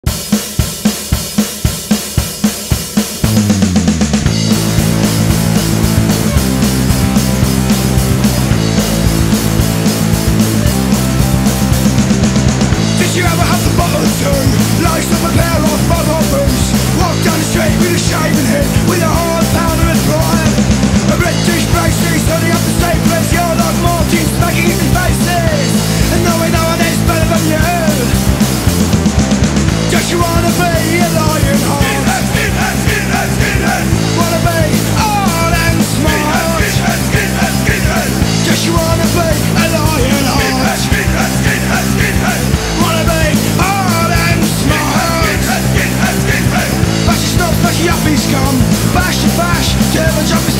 Did you ever have the bottle too? Lace up a pair of bottle boots. Walk down the street with a shaven head, with a hard pounder and prime. A British braces, turning up the same place. You're like Martin, smacking in his faces, and knowing no one is better than you. Just you wanna be a lion heart, skinhead. Wanna be old and smart, skinhead. Just you wanna be a lion heart, skinhead. Wanna be old and smart, skinhead. Bash your snuff, bash your yuppie scum, bash your bash, turn and jump